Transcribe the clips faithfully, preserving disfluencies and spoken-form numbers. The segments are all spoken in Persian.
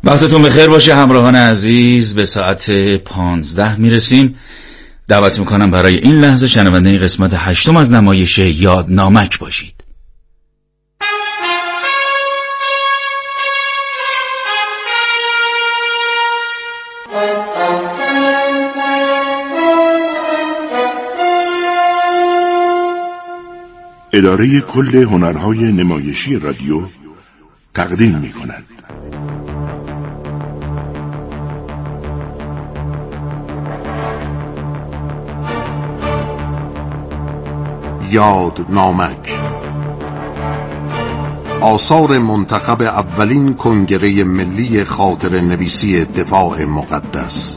وقتتون بخیر باشه همراهان عزیز. به ساعت پانزده میرسیم. دعوت میکنم برای این لحظه شنونده قسمت هشتم از نمایش یادنامک باشید. اداره کل هنرهای نمایشی رادیو تقدیم میکند. یادنامک، آثار منتخب اولین کنگره ملی خاطره نویسی دفاع مقدس.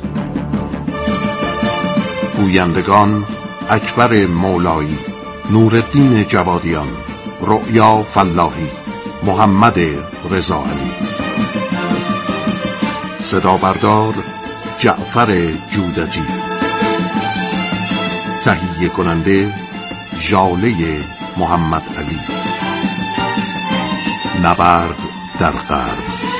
گویندگان اکبر مولایی، نورالدین جوادیان، رؤیا فلاحی، محمد رضا علی. صدا بردار جعفر جودتی. تهیه کننده ژاله محمد علی. نبرد در غرب.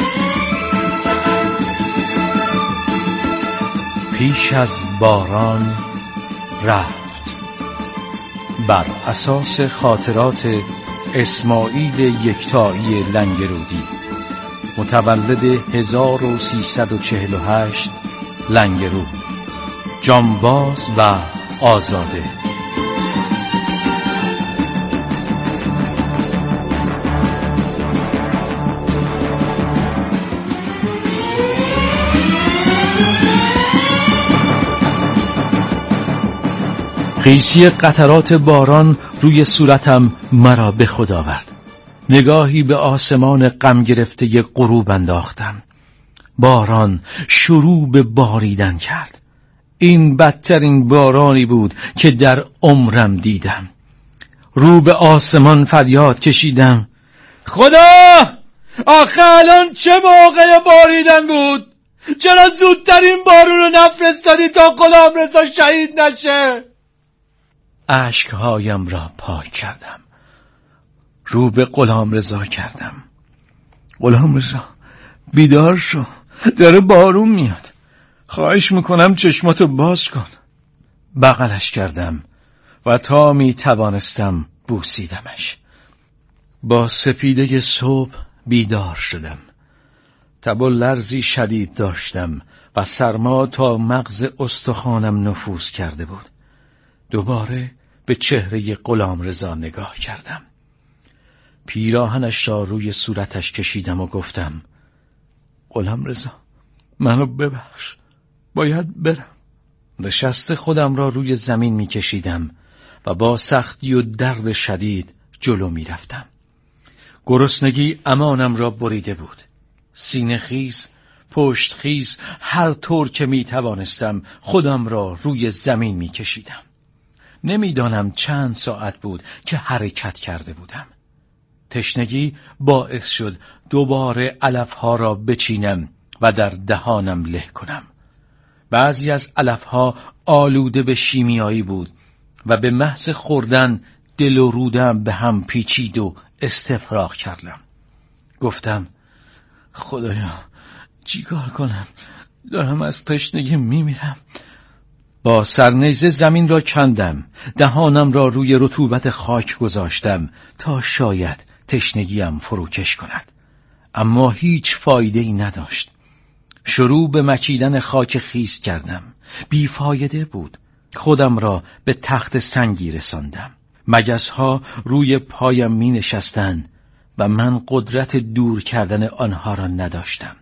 پیش از باران رفت. بر اساس خاطرات اسماعیل یکتایی لنگرودی، متولد هزار و سیصد و چهل و هشت، لنگرود، جانباز و آزاده. قیسی قطرات باران روی صورتم مرا به خود آورد. نگاهی به آسمان غم گرفته غروب انداختم. باران شروع به باریدن کرد. این بدترین بارانی بود که در عمرم دیدم. رو به آسمان فریاد کشیدم: خدا! آخه الان چه موقع باریدن بود؟ چرا زودتر این بارون رو نفرستادی تا غلامرضا شهید نشه؟ اشکهایم را پاک کردم. رو به غلامرضا کردم. غلامرضا بیدار شو، داره بارون میاد، خواهش میکنم چشماتو باز کن. بغلش کردم و تا می توانستم بوسیدمش. با سپیده صبح بیدار شدم. تب و لرزی شدید داشتم و سرما تا مغز استخوانم نفوذ کرده بود. دوباره به چهره غلامرضا نگاه کردم. پیراهنش را روی صورتش کشیدم و گفتم: غلامرضا منو ببخش، باید برم. نشست خودم را روی زمین می کشیدم و با سختی و درد شدید جلو می رفتم. گرسنگی امانم را بریده بود. سینه خیز، پشت خیز، هر طور که می توانستم خودم را روی زمین می کشیدم. نمیدانم چند ساعت بود که حرکت کرده بودم. تشنگی باعث شد دوباره علفها را بچینم و در دهانم له کنم. بعضی از علفها آلوده به شیمیایی بود و به محض خوردن دل و رودم به هم پیچید و استفراغ کردم. گفتم: خدایا چی کار کنم؟ دارم از تشنگی میمیرم. با سرنیزه زمین را کندم. دهانم را روی رطوبت خاک گذاشتم تا شاید تشنگیم فروکش کند. اما هیچ فایده ای نداشت. شروع به مکیدن خاک خیس کردم. بیفایده بود. خودم را به تخت سنگی رساندم. مگس‌ها روی پایم می نشستند و من قدرت دور کردن آنها را نداشتم.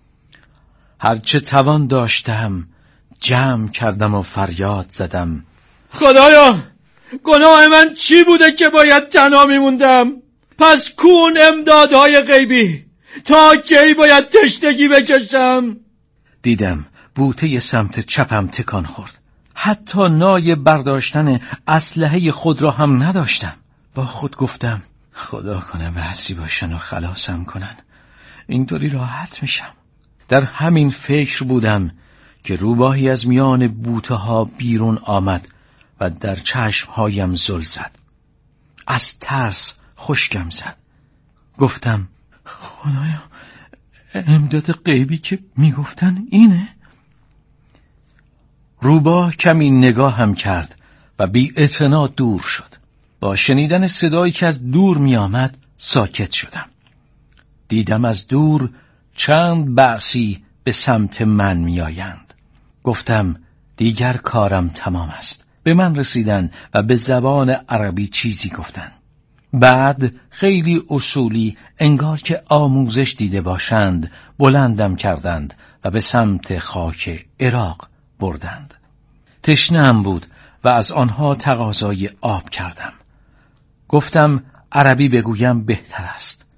هرچه توان داشتم جمع کردم و فریاد زدم: خدایا گناه من چی بوده که باید تنها میموندم؟ پس کون امدادهای غیبی، تا کی باید تشنگی بکشم؟ دیدم بوته سمت چپم تکان خورد. حتی نای برداشتن اسلحه خود را هم نداشتم. با خود گفتم: خدا کنه وحسی باشن و خلاصم کنن، اینطوری راحت میشم. در همین فکر بودم که روباهی از میان بوته ها بیرون آمد و در چشمهایم زل زد. از ترس خشکم زد. گفتم: خدایا امداد غیبی که میگفتن اینه؟ روباه کمی نگاه هم کرد و بی اعتنا دور شد. با شنیدن صدایی که از دور می آمد ساکت شدم. دیدم از دور چند بعثی به سمت من می آیند. گفتم دیگر کارم تمام است. به من رسیدن و به زبان عربی چیزی گفتند. بعد خیلی اصولی انگار که آموزش دیده باشند بلندم کردند و به سمت خاک عراق بردند. تشنه‌ام بود و از آنها تقاضای آب کردم. گفتم عربی بگویم بهتر است.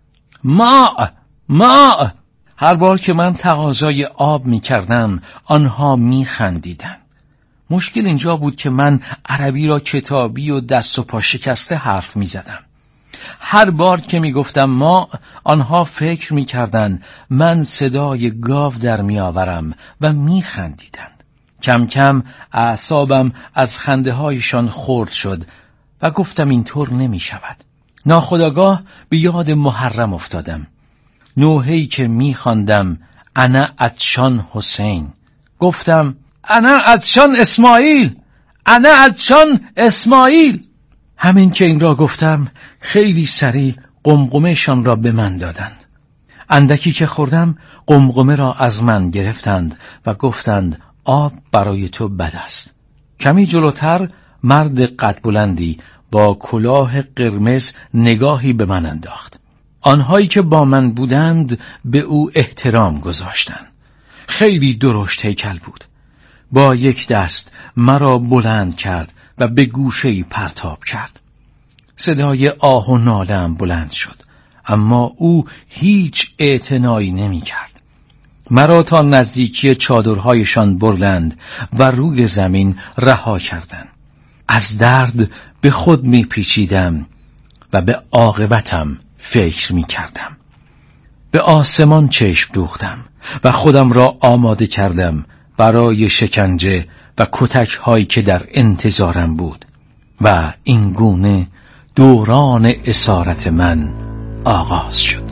ما ما هر بار که من تقاضای آب می کردم آنها می خندیدن. مشکل اینجا بود که من عربی را کتابی و دست و پا شکسته حرف می زدم. هر بار که می گفتم ما، آنها فکر می کردن من صدای گاو در می آورم و می خندیدن. کم کم اعصابم از خنده هایشان خرد شد و گفتم اینطور نمی شود. ناخودآگاه به یاد محرم افتادم. نوحه‌ای که می خواندم انا عطشان حسین. گفتم انا عطشان اسماعیل، انا عطشان اسماعیل. همین که این را گفتم خیلی سریع قمقمه‌شان را به من دادند. اندکی که خوردم قمقمه را از من گرفتند و گفتند آب برای تو بد است. کمی جلوتر مرد قد بلندی با کلاه قرمز نگاهی به من انداخت. آنهایی که با من بودند به او احترام گذاشتند. خیلی درشت هیکل بود. با یک دست مرا بلند کرد و به گوشه‌ای پرتاب کرد. صدای آه و ناله‌ام بلند شد، اما او هیچ اعتنایی نمی کرد. مرا تا نزدیکی چادرهایشان بردند و روی زمین رها کردند. از درد به خود می پیچیدم و به عاقبتم فکر می کردم. به آسمان چشم دوختم و خودم را آماده کردم برای شکنجه و کتک هایی که در انتظارم بود و این گونه دوران اسارت من آغاز شد.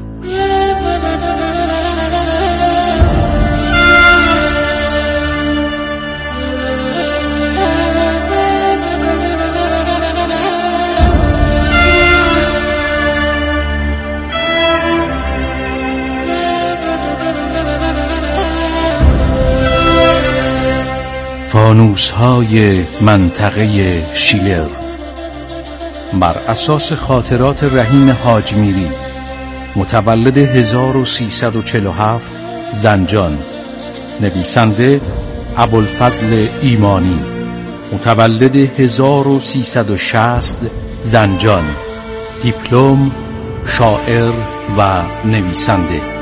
فانوس‌های منطقه شیلر بر اساس خاطرات رحیم حاج میری، متولد هزار و سیصد و چهل و هفت، زنجان. نویسنده ابوالفضل ایمانی، متولد هزار و سیصد و شصت، زنجان. دیپلم، شاعر و نویسنده.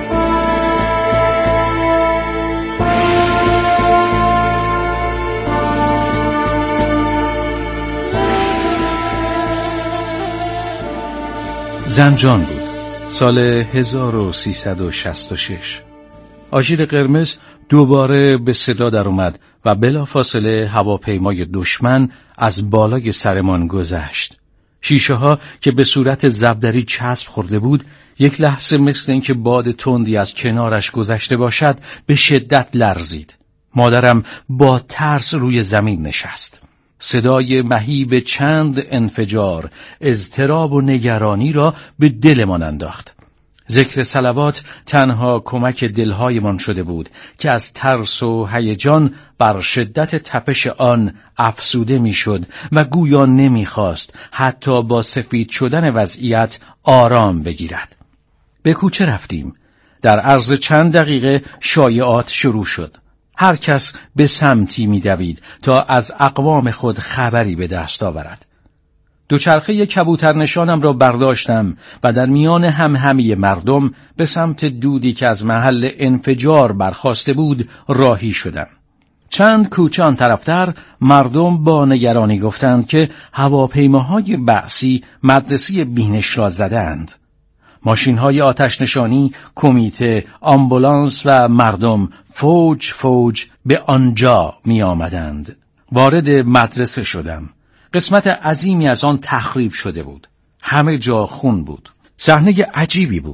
زنجان بود. سال هزار و سیصد و شصت و شش. آژیر قرمز دوباره به صدا در اومد و بلافاصله هواپیمای دشمن از بالای سرمان گذشت. شیشه ها که به صورت زبدری چسب خورده بود، یک لحظه مثل اینکه باد تندی از کنارش گذشته باشد به شدت لرزید. مادرم با ترس روی زمین نشست. صدای مهیب چند انفجار اضطراب و نگرانی را به دلمان انداخت. ذکر صلوات تنها کمک دلهایمان شده بود که از ترس و هیجان بر شدت تپش آن افسوده میشد و گویا نمیخواست حتی با سفید شدن وضعیت آرام بگیرد. به کوچه رفتیم. در عرض چند دقیقه شایعات شروع شد. هر کس به سمتی می‌دوید تا از اقوام خود خبری به دست آورد. دوچرخه کبوتر نشانم را برداشتم و در میان همهمه مردم به سمت دودی که از محل انفجار برخاسته بود راهی شدم. چند کوچه آن طرفتر مردم با نگرانی گفتند که هواپیماهای بعثی مدرسه بینش را زدند. ماشین‌های آتش نشانی، کمیته، آمبولانس و مردم فوج فوج به آنجا می آمدند. وارد مدرسه شدم. قسمت عظیمی از آن تخریب شده بود. همه جا خون بود. صحنه عجیبی بود.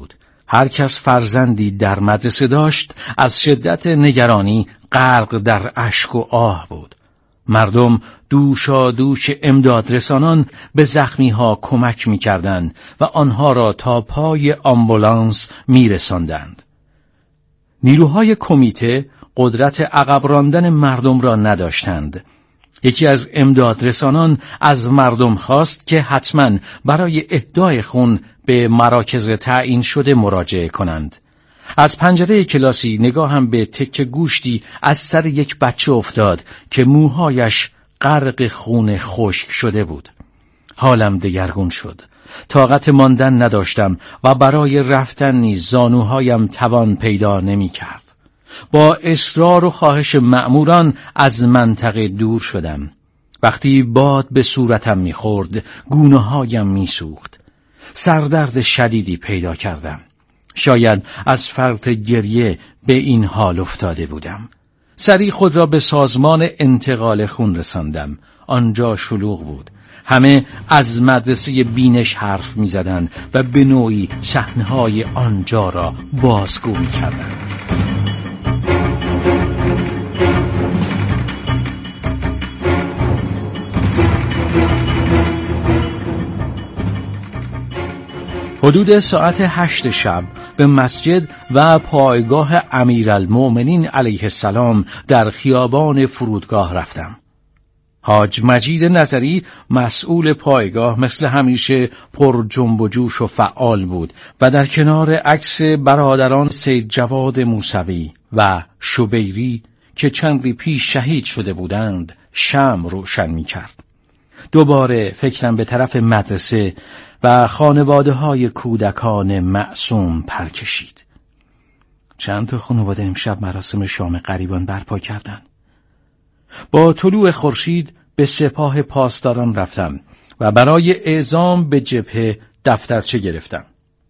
هر کس فرزندی در مدرسه داشت از شدت نگرانی غرق در اشک و آه بود. مردم دوشا دوش امداد رسانان به زخمی ها کمک می کردند و آنها را تا پای آمبولانس می رساندند. نیروهای کمیته قدرت عقب راندن مردم را نداشتند. یکی از امداد رسانان از مردم خواست که حتما برای اهدای خون به مراکز تعیین شده مراجعه کنند. از پنجره کلاسی نگاهم به تکه گوشتی از سر یک بچه افتاد که موهایش غرق خون خشک شده بود. حالم دگرگون شد. طاقت ماندن نداشتم و برای رفتن نیز زانوهایم توان پیدا نمی کرد. با اصرار و خواهش مأموران از منطقه دور شدم. وقتی باد به صورتم می خورد گونه هایم می سوخت. سردرد شدیدی پیدا کردم. شاید از فرط گریه به این حال افتاده بودم. سریع خود را به سازمان انتقال خون رساندم. آنجا شلوغ بود. همه از مدرسه بینش حرف می زدن و به نوعی صحنه‌های آنجا را بازگو می کردن. حدود ساعت هشت شب به مسجد و پایگاه امیرالمؤمنین علیه السلام در خیابان فرودگاه رفتم. حاج مجید نظری مسئول پایگاه مثل همیشه پر جنب و جوش و فعال بود و در کنار عکس برادران سید جواد موسوی و شبیری که چندی پیش شهید شده بودند شمع روشن می کرد. دوباره فکرم به طرف مدرسه و خانواده های کودکان معصوم پر کشید. چند تا خانواده امشب مراسم شام غریبان برپا کردند. با طلوع خورشید به سپاه پاسداران رفتم و برای اعزام به جبهه دفترچه گرفتم.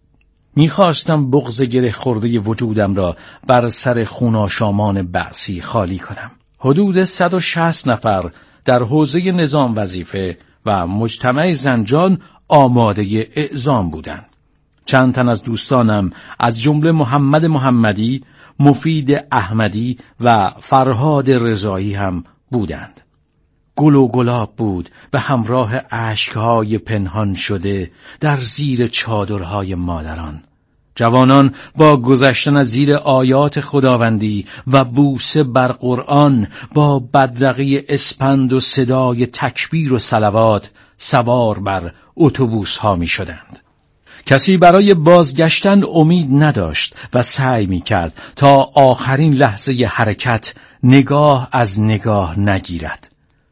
میخواستم بغض گره خورده وجودم را بر سر خوناشامان بعثی خالی کنم. حدود صد و شصت نفر در حوزه نظام وظیفه و مجتمع زنجان آماده اعزام بودند. چند تن از دوستانم از جمله محمد محمدی، مفید احمدی و فرهاد رضایی هم بودند. گل و گلاب بود و همراه اشکهای پنهان شده در زیر چادرهای مادران. جوانان با گذشتن از زیر آیات خداوندی و بوسه بر قرآن با بدرقه اسپند و صدای تکبیر و صلوات سوار بر اتوبوس ها می شدند. کسی برای بازگشتن امید نداشت و سعی می کرد تا آخرین لحظه حرکت نگاه از نگاه نگیرد.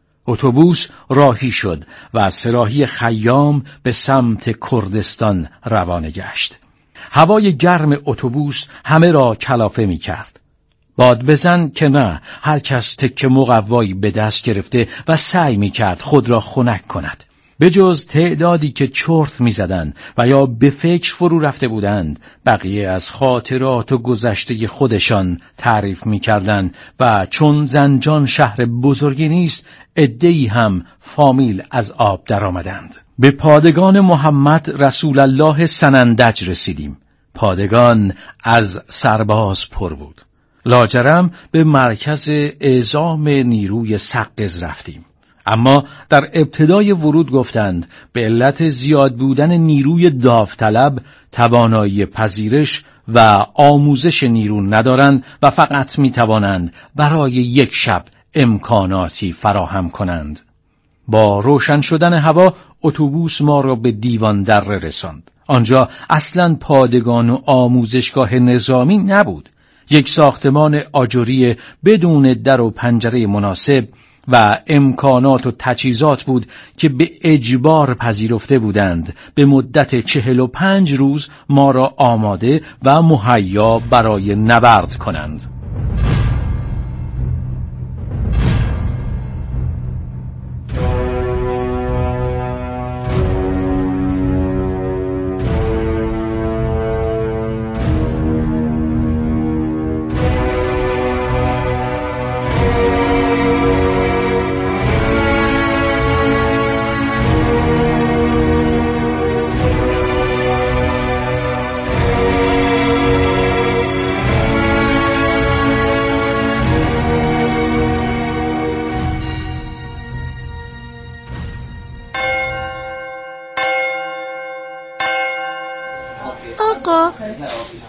اتوبوس راهی شد و از سراحی خیام به سمت کردستان روانه گشت. هوای گرم اتوبوس همه را کلافه می کرد. باد بزن که نه، هر کس تکه مقوایی به دست گرفته و سعی می کرد خود را خنک کند. به جز تعدادی که چرت می زدن و یا به فکر فرو رفته بودند، بقیه از خاطرات و گذشته خودشان تعریف می کردند و چون زنجان شهر بزرگی نیست، عده‌ای هم فامیل از آب در آمدند. به پادگان محمد رسول الله سنندج رسیدیم. پادگان از سرباز پر بود. لاجرم به مرکز اعزام نیروی سقز رفتیم. اما در ابتدای ورود گفتند به علت زیاد بودن نیروی داوطلب توانایی پذیرش و آموزش نیرو ندارند و فقط می توانند برای یک شب امکاناتی فراهم کنند. با روشن شدن هوا اتوبوس ما را به دیوان دره رساند. آنجا اصلاً پادگان و آموزشگاه نظامی نبود. یک ساختمان آجری بدون در و پنجره مناسب و امکانات و تجهیزات بود که به اجبار پذیرفته بودند به مدت چهل و پنج روز ما را آماده و مهیا برای نبرد کنند.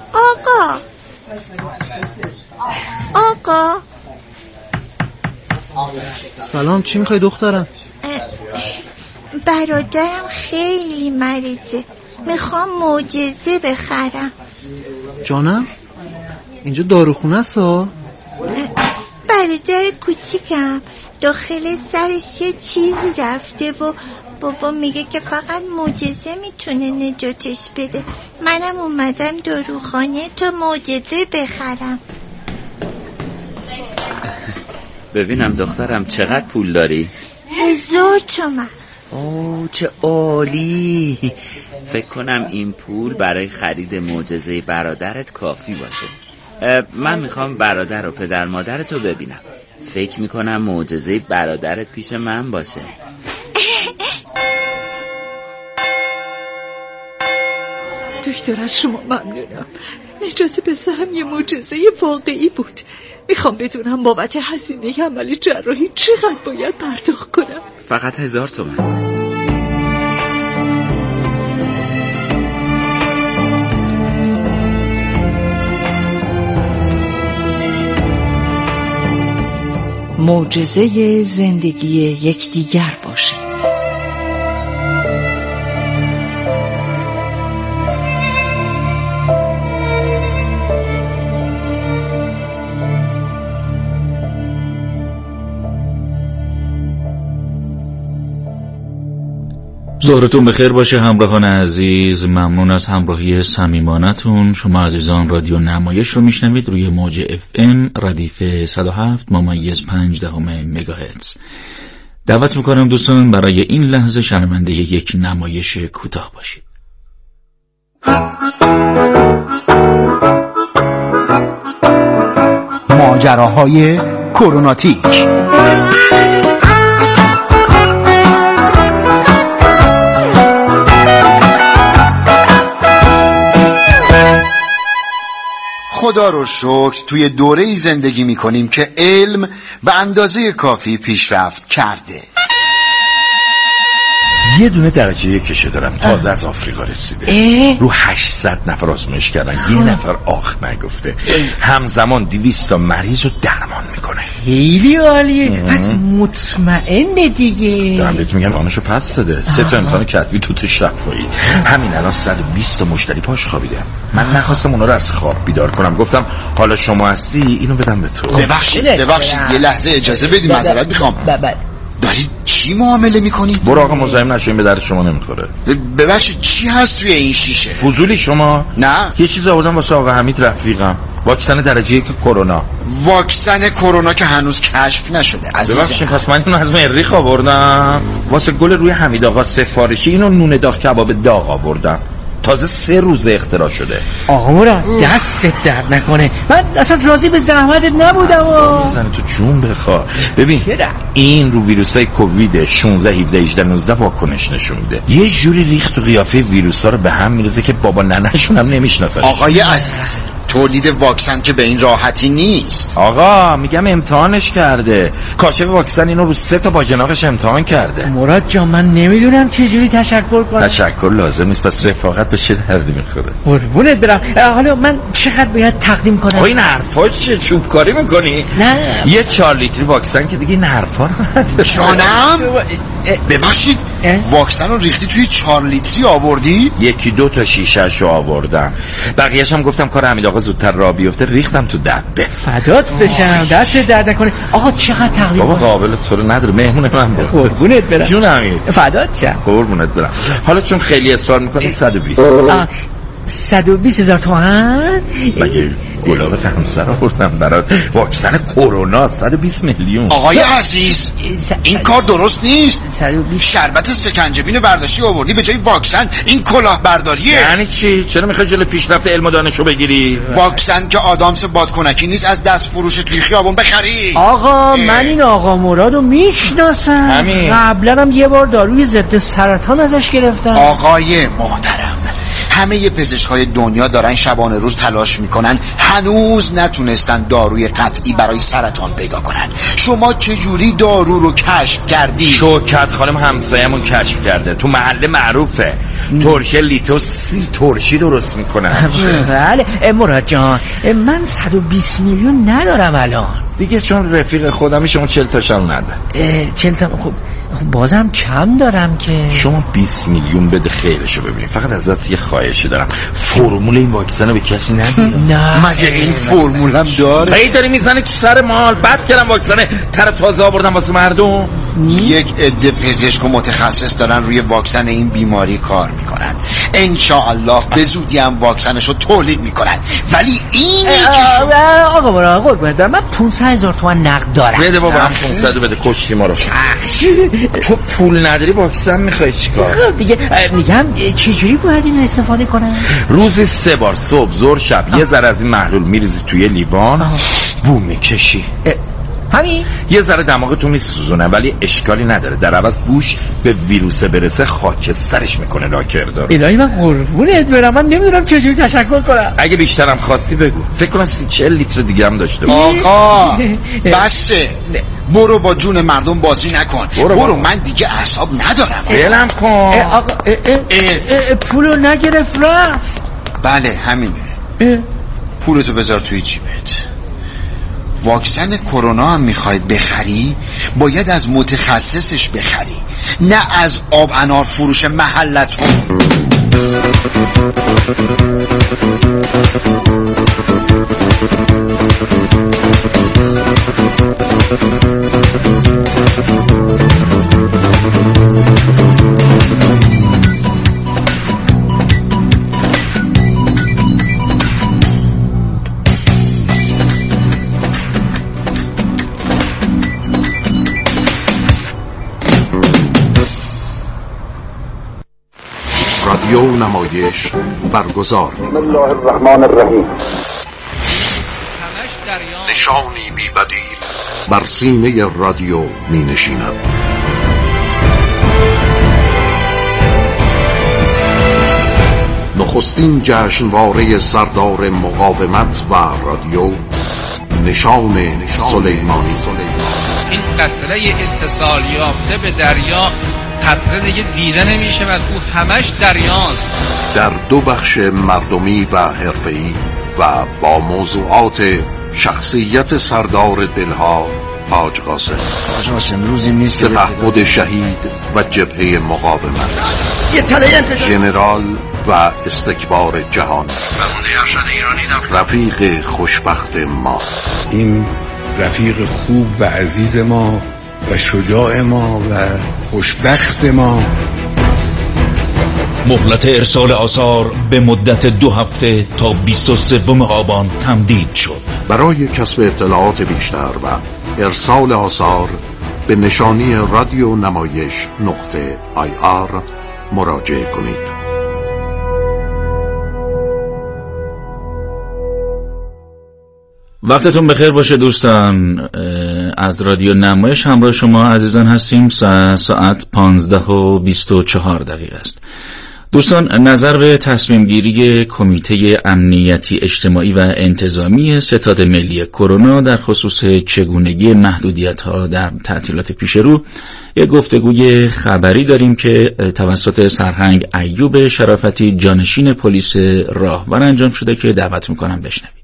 آقا آقا سلام، چی میخوای دخترم؟ برادرم خیلی مریضه، میخوام معجزه بخرم. جانم؟ اینجا داروخونه است ها؟ برادر کوچیکم داخل سرش یه چیزی رفته و بابا میگه که فقط معجزه میتونه نجاتش بده. منم اومدم داروخانه تا معجزه بخرم. ببینم دخترم چقدر پول داری؟ هزار تومن. اوه چه عالی. فکر کنم این پول برای خرید معجزه برادرت کافی باشه. من میخوام برادر و پدر مادرتو ببینم. فکر میکنم معجزه برادرت پیش من باشه. دکتر از شما ممنونم. نجات پسرم یه معجزه واقعی بود. میخوام بدونم بابت هزینه عمل جراحی چقدر باید پرداخت کنم؟ فقط هزار تومن. معجزه زندگی یکدیگر باشید. ظهرتون بخیر باشه همراهان عزیز. ممنون از همراهی صمیمانتون. شما عزیزان رادیو نمایش رو میشنوید روی موج اف ام ردیف صد و هفت ممیز پنج دهم مگاهرتز. دعوت میکنم دوستان برای این لحظه شنونده یک نمایش کوتاه باشید. ماجراهای کروناتیک. خدا رو شکر توی دوره‌ای زندگی می‌کنیم که علم به اندازه کافی پیشرفت کرده. یه دونه درجه یکشه دارم، تازه از آفریقا رسیده. اه؟ رو هشتصد نفر آزمایش کردن، یه نفر آخ نگفته. همزمان دویست تا مریض رو درمان میکنه. خیلی عالیه. پس مطمئنه دیگه. دارم بهت میگم آنشو پس داده. سه تا امتحان کتبی تو تا شفایی. همین الان صد و بیست تا مشتری پاش خوابیده. من نخواستم اونا رو از خواب بیدار کنم، گفتم حالا شما هستی اینو بدم به تو. ببخشید ببخشید یه لحظه اجازه بدید، معذرت میخوام. داری چی معامله میکنی؟ برو آقا مزاحم نشو، این به درد شما نمیخوره. ببخشید چی هست توی این شیشه؟ فضولی شما؟ نه یه چیز آوردم واسه آقا حمید رفیقم، واکسن درجه یک کرونا. واکسن کرونا که هنوز کشف نشده عزیزم. ببخشید پس من اینو از مریخ آوردم واسه گل روی حمید آقا سفارشی. اینو نون داغ کباب داغ آوردم، تازه سه روز اختراع شده. آقا مراد دستت درد نکنه، من اصلا راضی به زحمتت نبودم. میزنه تو جون بخوا. ببین این رو ویروسای کووید شانزده هفده هجده نوزده واکنش نشون میده. یه جوری ریخت و قیافه ویروسا رو به هم میرزه که بابا ننه‌شون هم نمیشناسن. آقای عزیز تولید واکسن که به این راحتی نیست. آقا میگم امتحانش کرده، کاشف واکسن اینو رو سه تا باجناقش امتحان کرده. مراد جان من نمیدونم چه جوری تشکر کنم. تشکر لازم نیست، پس رفاقت به چه دردی میخوره. قربونت برم. حالا من چقدر باید تقدیم کنم؟ آقا این حرفا چیه؟ چوب کاری میکنی؟ نه یه چهار لیتری واکسن که دیگه این حرفا رو نداره. جانم ببخشید واکسن رو ریختی توی چهار لیتری آوردی؟ یکی دو تا شیشه‌شو آوردم، بقیه‌ش هم گفتم کار حمید آقا زودتر راه بیفته، ریختم تو دبه. فدات بشم، دست درد نکنه. آقا چقدر تقدیم بابا قابل تو رو نداره، مهمون من بود. قربونت برم جون حمید. فدات شم. قربونت برم. حالا چون خیلی اصرار می‌کنی صد و بیست صد و بیست هزار تومان. مگه گلاب همسر آوردم برات واکسن کرونا صد و بیست میلیون. آقای عزیز این کار درست نیست. شربت سکنجبین برداشتی آوردی به جای واکسن، این کلاه برداریه. یعنی چی؟ چرا میخوای جلوی پیشرفت علم و دانشو بگیری؟ واکسن که آدامس بادکنکی نیست از دست فروش توی خیابون بخری. آقا من این آقا مرادو میشناسم، قبلا هم یه بار داروی ضد سرطان ازش گرفتم. آقای محترم همه پزشکای دنیا دارن شبانه روز تلاش میکنن، هنوز نتونستن داروی قطعی برای سرطان پیدا کنن. شما چجوری دارو رو کشف کردی؟ شوکت خانم همسایه‌مون کشف کرده، تو محله معروفه. ترشی لیتو سی ترشی درست میکنن. بله مراد جان، من صد و بیست میلیون ندارم الان دیگه، چون رفیق خودمی شما چهل تاشم نده. چهل تا خب بازم کم دارم که. شما بیست میلیون بده خیرشو ببینید. فقط ازت یه خواهشی دارم، فرمول این واکسن رو به کسی ندی. نه مگه این فرمول هم داره؟ ای داری میزنی تو سر مال. بعد کردم واکسن تر تازه آوردم واسه مردم. یک عده پزشک و متخصص دارن روی واکسن این بیماری کار میکنن. انشاءالله به زودی هم واکسنشو تولید میکنن. ولی این آقا برا قربونت برم، من پونصد هزار تومان نقد دارم. بده بابا، هم پونصد بده، کشتی ما رو. تو پول نداری واکسن میخوای چیکار؟ خب دیگه میگم چجوری باید اینو استفاده کنم؟ روزی سه بار، صبح ظهر شب، یه ذره از این محلول میریزی توی لیوان، بو میکشی. همین؟ یه ذره دماغتو میسوزونه ولی اشکالی نداره، در عوض بوش به ویروس برسه خاکسترش میکنه. لاکردار الهی من قربونت برم، من نمیدونم چجوری تشکر کنم. اگه بیشترم خواستی بگو. فکر کنم سی چهل لیتر دیگه هم داشته بود. آقا بسه، برو با جون مردم بازی نکن. برو, برو من دیگه اعصاب ندارم. بلم کن. آقا پولو نگرفت رفت. بله همینه. پولتو بذار توی جیبت. واکسن کرونا هم میخوای بخری، باید از متخصصش بخری، نه از آب انار فروش محلتون. رادیو نمایش برگزار بسم الله الرحمن الرحیم. نشانی بی بدیل بر سینه رادیو می نشیند. نخستین جشنواره سردار مقاومت و رادیو، نشان سلیمانی. این قطره اتصال یافته به دریا قطره دیگه دیده نمیشه و او همش دریاست. در دو بخش مردمی و حرفه‌ای و با موضوعات شخصیت سردار دلها حاج قاسم. حاج قاسم روزی نیست سپهبد شهید و جبهه مقاومت، یه طلای انتشار ژنرال و استکبار جهان، رفیق خوشبخت ما. این رفیق خوب و عزیز ما و شجاع ما و خوشبخت ما. مهلت ارسال آثار به مدت دو هفته تا بیست و سوم آبان تمدید شد. برای کسب اطلاعات بیشتر و ارسال آثار به نشانی رادیو نمایش نقطه آی آر مراجعه کنید. وقتتون بخیر باشه دوستان. از رادیو نمایش همراه شما عزیزان هستیم. ساعت پانزده و بیست و چهار دقیقه است. دوستان، نظر به تصمیم گیری کمیته امنیتی اجتماعی و انتظامی ستاد ملی کرونا در خصوص چگونگی محدودیت ها در تعطیلات پیش رو، یک گفتگوی خبری داریم که توسط سرهنگ ایوب شرافتی جانشین پلیس راهور انجام شده که دعوت میکنم بشنوید.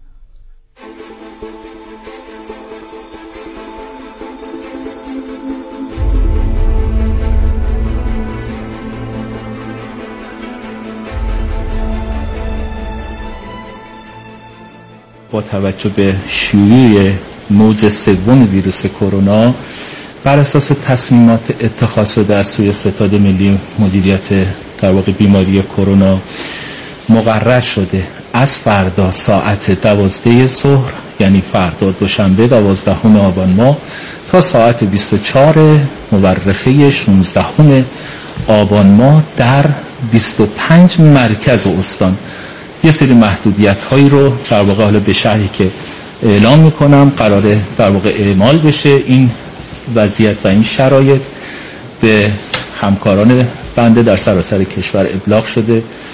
با توجه به شیوع موج سوم ویروس کرونا، بر اساس تصمیمات اتخاذ شده از سوی ستاد ملی مدیریت در واقع بیماری کرونا، مقرر شده از فردا ساعت دوازده ظهر، یعنی فردا دوشنبه دوازدهم آبان ماه، تا ساعت بیست و چهار مورخه شانزدهم آبان ماه در بیست و پنج مرکز استان یه سری محدودیت هایی رو در واقع حالا به شرحی که اعلام میکنم قراره در واقع اعمال بشه. این وضعیت و این شرایط به همکاران بنده در سراسر کشور ابلاغ شده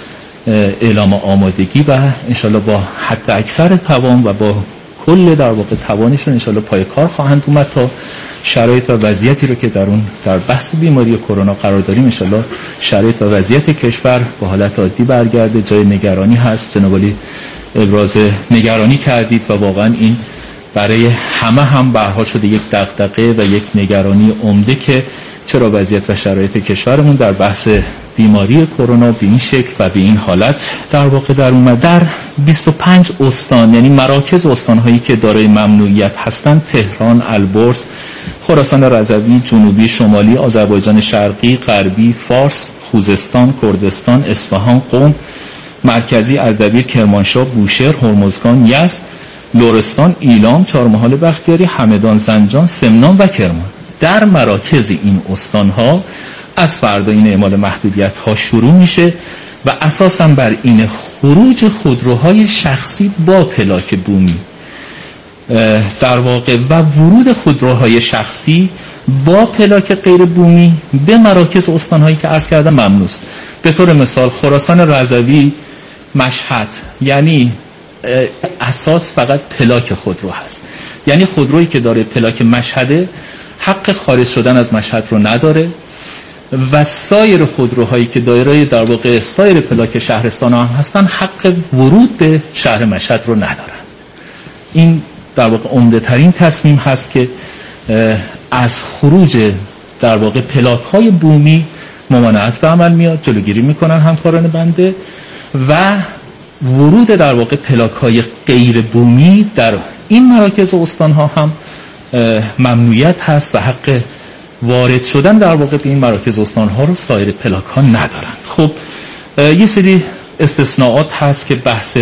اعلام آمادگی و انشالله با حد اکثر توان و با کل در واقع توانشون انشالله پای کار خواهند اومد تا شرایط و وضعیتی رو که در اون در بحث بیماری کرونا قرار داریم انشالله شرایط و وضعیت کشور به حالت عادی برگرده. جای نگرانی هست، جناب عالی ابراز نگرانی کردید و واقعا این برای همه هم به هر حال شده یک دغدغه و یک نگرانی عمده که چرا وضعیت و شرایط کشورمون در بحث بیماری کرونا به این شکل و به این حالت در واقع در اومد. در بیست و پنج استان یعنی مراکز استان‌هایی که دارای ممنوعیت هستند تهران، البرز، خراسان رضوی، جنوبی، شمالی، آذربایجان شرقی، غربی، فارس، خوزستان، کردستان، اصفهان، قم، مرکزی، اردبیل، کرمانشاه، بوشهر، هرمزگان، یزد، لرستان، ایلام، چهارمحال بختیاری، همدان، زنجان، سمنان و کرمان. در مراکز این استان‌ها از فردا این اعمال محدودیت‌ها شروع میشه و اساساً بر این خروج خودروهای شخصی با پلاک بومی در واقع و ورود خودروهای شخصی با پلاک غیر بومی به مراکز استان‌هایی که عرض کردم ممنوع است. به طور مثال خراسان رضوی، مشهد، یعنی اساس فقط پلاک خودرو هست، یعنی خودرویی که داره پلاک مشهده حق خارج شدن از مشهد رو نداره و سایر خودروهایی که دایره در واقع سایر پلاک شهرستان هم هستن حق ورود به شهر مشهد رو ندارن. این در واقع عمده ترین تصمیم هست که از خروج در واقع پلاک های بومی ممانعت به عمل میاد، جلوگیری میکنن همکاران بنده و ورود در واقع پلاک های غیر بومی در این مراکز استان ها هم ممنوعیت هست و حق وارد شدن در واقع به این مراکز استان ها رو سایر پلاک ها ندارن. خب یه سری استثناءات هست که بحث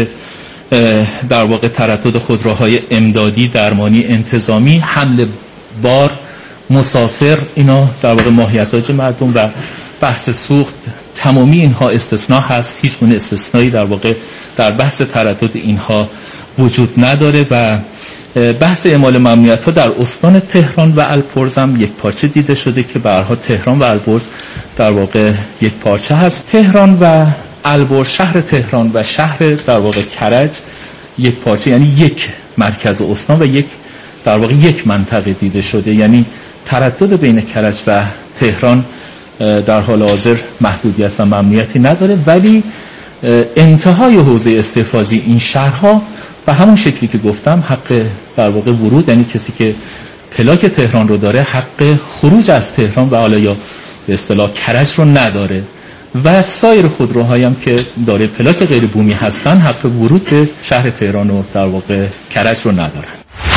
در واقع تردد خودروهای امدادی، درمانی، انتظامی، حمل بار، مسافر، اینا در واقع ماهیتاج مردم و بحث سوخت، تمامی اینها استثناء هست. هیچ گونه استثنایی در واقع در بحث تردد اینها وجود نداره و بحث اعمال ممنوعیت ها در استان تهران و البرز هم یک پارچه دیده شده که به هر حال تهران و البرز در واقع یک پارچه هست. تهران و البرز، شهر تهران و شهر در واقع کرج یک پارچه، یعنی یک مرکز استان و یک در واقع یک منطقه دیده شده، یعنی تردد بین کرج و تهران در حال حاضر محدودیت و ممنوعیتی نداره، ولی انتهای حوزه استحفاظی این شهرها و همون شکلی که گفتم حق در واقع ورود، یعنی کسی که پلاک تهران رو داره حق خروج از تهران و حالا یا به اصطلاح کرج رو نداره و سایر خودروهایی هم که داره پلاک غیر بومی هستن حق ورود به شهر تهران و در واقع کرج رو ندارن.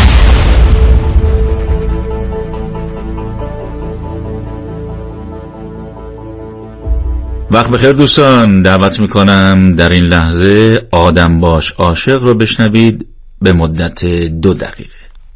وقت بخیر دوستان، دعوت میکنم در این لحظه آدم باش عاشق رو بشنوید به مدت دو دقیقه.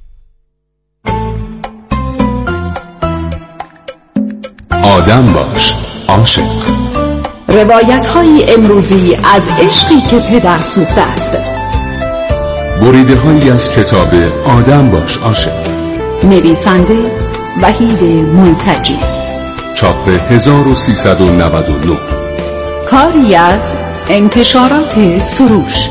آدم باش عاشق، روایت های امروزی از عشقی که پدر سوخته است. بریده هایی از کتاب آدم باش عاشق، نویسنده وحید منتجی، چاپ هزار و سیصد و نود و نه، کاری از انتشارات سروش.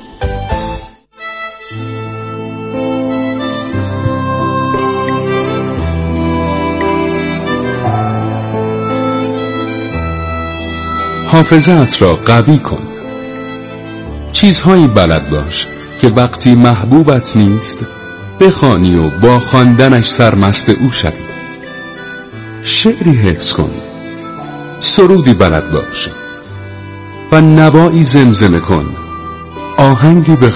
حافظه‌ات را قوی کن. چیزهایی بلد باش که وقتی محبوبت نیست بخوانی و با خواندنش سرمست او شوی. شعری حفظ کن، سرودی بلد باش و نوایی زمزمه کن، آهنگی بخوان